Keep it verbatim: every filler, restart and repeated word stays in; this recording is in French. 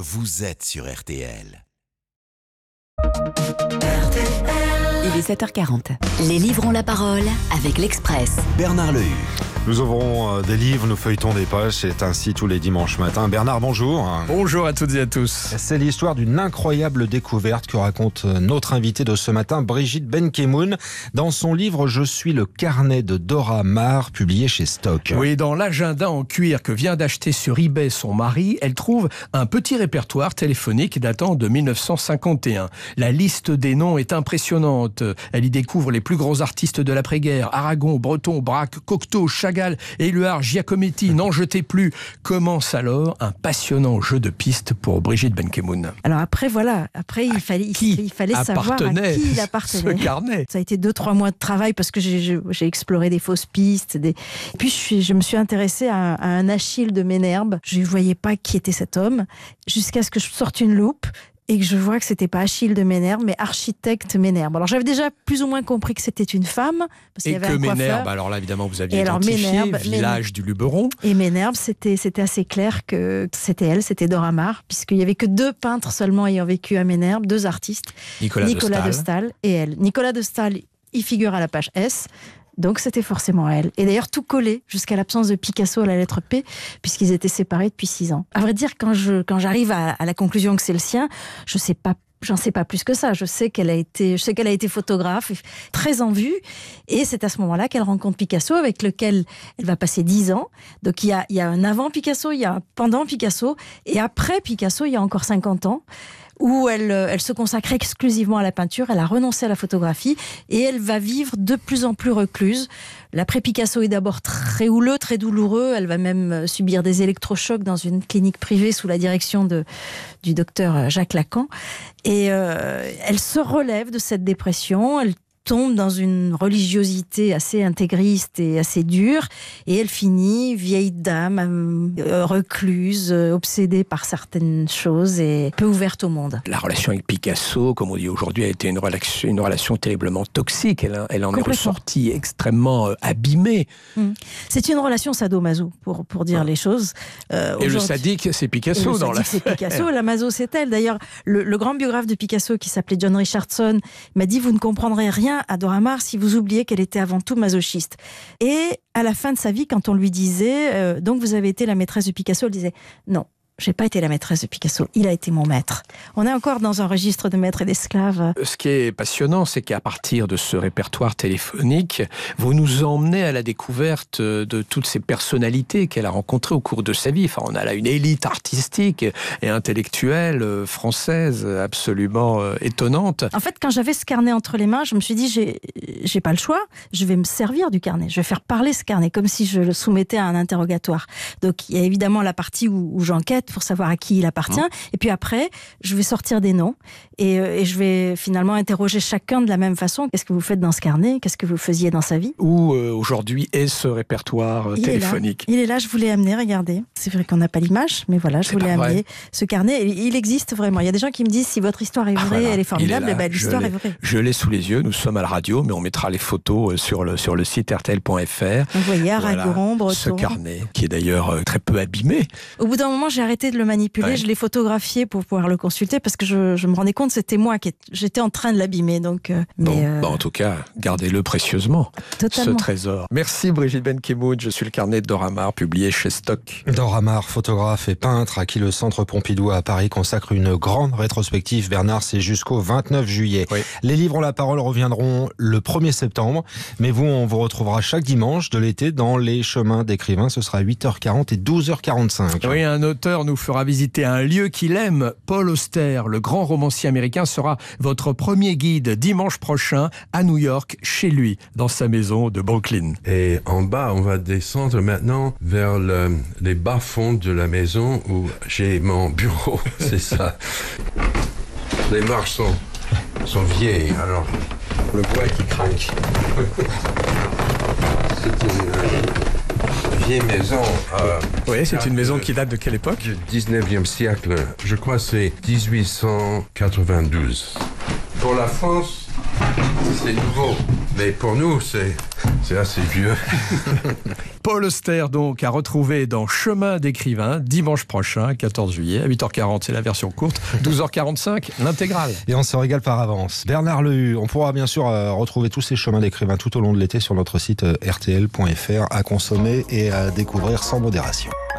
vous êtes sur R T L. Il est sept heures quarante. Les livres ont la parole avec l'Express. Bernard Lehu. Nous ouvrons euh, des livres, nous feuilletons des pages, c'est ainsi tous les dimanches matins. Bernard, bonjour. Bonjour à toutes et à tous. C'est l'histoire d'une incroyable découverte que raconte notre invitée de ce matin, Brigitte Benkemoun, dans son livre « Je suis le carnet de Dora Maar », publié chez Stock. Oui, dans l'agenda en cuir que vient d'acheter sur eBay son mari, elle trouve un petit répertoire téléphonique datant de mille neuf cent cinquante et un. La liste des noms est impressionnante. Elle y découvre les plus grands artistes de l'après-guerre. Aragon, Breton, Braque, Cocteau, Chagall, Éluard, Giacometti, n'en jetez plus. Commence alors un passionnant jeu de pistes pour Brigitte Benkemoun. Alors après, voilà, après il fallait, il, qui il fallait savoir à qui il appartenait. Ce carnet. Ça a été deux, trois mois de travail parce que j'ai, j'ai exploré des fausses pistes. Des... Puis je, suis, je me suis intéressée à, à un Achille de Ménherbe. Je ne voyais pas qui était cet homme jusqu'à ce que je sorte une loupe et que je vois que c'était pas Achille de Ménherbe, mais Architecte Ménherbe. Alors j'avais déjà plus ou moins compris que c'était une femme. Parce qu'il et y avait que un coiffeur. Ménherbe, alors là évidemment vous aviez et alors, identifié, Ménherbe, village Ménherbe. du Luberon. Et Ménherbe, c'était, c'était assez clair que c'était elle, c'était Dora Maar, puisqu'il n'y avait que deux peintres seulement ayant vécu à Ménherbe, deux artistes, Nicolas, Nicolas de Staël. de Staël et elle. Nicolas de Staël, il figure à la page S. Donc c'était forcément elle. Et d'ailleurs tout collé jusqu'à l'absence de Picasso à la lettre P, puisqu'ils étaient séparés depuis six ans. À vrai dire, quand, je, quand j'arrive à, à la conclusion que c'est le sien, je sais pas, j'en sais pas plus que ça. Je sais qu'elle a été, je sais qu'elle a été photographe, très en vue. Et c'est à ce moment-là qu'elle rencontre Picasso, avec lequel elle va passer dix ans. Donc il y a, il y a un avant Picasso, il y a un pendant Picasso. Et après Picasso, il y a encore cinquante ans. Où elle, elle se consacre exclusivement à la peinture, elle a renoncé à la photographie et elle va vivre de plus en plus recluse. L'après-Picasso est d'abord très houleux, très douloureux, elle va même subir des électrochocs dans une clinique privée sous la direction de, du docteur Jacques Lacan. Et euh, elle se relève de cette dépression, elle tombe dans une religiosité assez intégriste et assez dure, et elle finit vieille dame, euh, recluse, euh, obsédée par certaines choses et peu ouverte au monde. La relation avec Picasso, comme on dit aujourd'hui, a été une relation, une relation terriblement toxique. Elle, elle en est ressortie extrêmement euh, abîmée. Mmh. C'est une relation sadomaso, pour, pour dire ah. les choses. Euh, et le sadique, c'est Picasso. Et dans le la... c'est Picasso, la maso, c'est elle. D'ailleurs, le, le grand biographe de Picasso, qui s'appelait John Richardson, m'a dit « Vous ne comprendrez rien à Dora Maar si vous oubliez qu'elle était avant tout masochiste ». Et à la fin de sa vie, quand on lui disait euh, « Donc vous avez été la maîtresse de Picasso », elle disait « Non, j'ai pas été la maîtresse de Picasso, il a été mon maître ». On est encore dans un registre de maître et d'esclave. Ce qui est passionnant, c'est qu'à partir de ce répertoire téléphonique, vous nous emmenez à la découverte de toutes ces personnalités qu'elle a rencontrées au cours de sa vie. Enfin, on a là une élite artistique et intellectuelle française absolument étonnante. En fait, quand j'avais ce carnet entre les mains, je me suis dit, j'ai, j'ai pas le choix, je vais me servir du carnet, je vais faire parler ce carnet, comme si je le soumettais à un interrogatoire. Donc, il y a évidemment la partie où, où j'enquête pour savoir à qui il appartient. Mmh. Et puis après, je vais sortir des noms et, euh, et je vais finalement interroger chacun de la même façon. Qu'est-ce que vous faites dans ce carnet ? Qu'est-ce que vous faisiez dans sa vie ? Où euh, aujourd'hui est ce répertoire euh, il téléphonique ? est Il est là, je vous l'ai amené, regardez. C'est vrai qu'on n'a pas l'image, mais voilà, je C'est vous l'ai amené. Vrai. Ce carnet, il existe vraiment. Il y a des gens qui me disent si votre histoire est vraie, ah, voilà. elle est formidable, est et ben, l'histoire est vraie. Je l'ai sous les yeux, nous sommes à la radio, mais on mettra les photos sur le, sur le site R T L point F R. Vous voyez, Aragon, voilà, ce carnet, qui est d'ailleurs euh, très peu abîmé. Au bout d'un moment, j'ai arrêté de le manipuler. Ouais. Je l'ai photographié pour pouvoir le consulter parce que je, je me rendais compte que c'était moi qui j'étais en train de l'abîmer. Donc, euh, bon, mais euh... bah en tout cas, gardez-le précieusement, Totalement. ce trésor. Merci Brigitte Benkemoun, je suis le carnet de Dora Maar, publié chez Stock. Dora Maar, photographe et peintre, à qui le Centre Pompidou à Paris consacre une grande rétrospective. Bernard, c'est jusqu'au vingt-neuf juillet. Oui. Les livres ont la parole reviendront le premier septembre, mais vous, on vous retrouvera chaque dimanche de l'été dans les chemins d'écrivains. Ce sera huit heures quarante et douze heures quarante-cinq. Oui, un auteur nous fera visiter un lieu qu'il aime. Paul Auster, le grand romancier américain, sera votre premier guide dimanche prochain à New York, chez lui, dans sa maison de Brooklyn. Et en bas, on va descendre maintenant vers le, les bas-fonds de la maison où j'ai mon bureau, c'est ça. Les marches sont, sont vieilles, alors le bois qui craque. C'est une vieille maison. Euh, oui, c'est une maison qui date de quelle époque ? Du dix-neuvième siècle. Je crois que c'est dix-huit cent quatre-vingt-douze. Pour la France, c'est nouveau. Mais pour nous, c'est, c'est assez vieux. Paul Auster, donc, à retrouver dans Chemin d'écrivain, dimanche prochain, quatorze juillet, à huit heures quarante, c'est la version courte, douze heures quarante-cinq, l'intégrale. Et on se régale par avance. Bernard Lehu, on pourra bien sûr euh, retrouver tous ces chemins d'écrivain tout au long de l'été sur notre site euh, r t l point f r à consommer et à découvrir sans modération.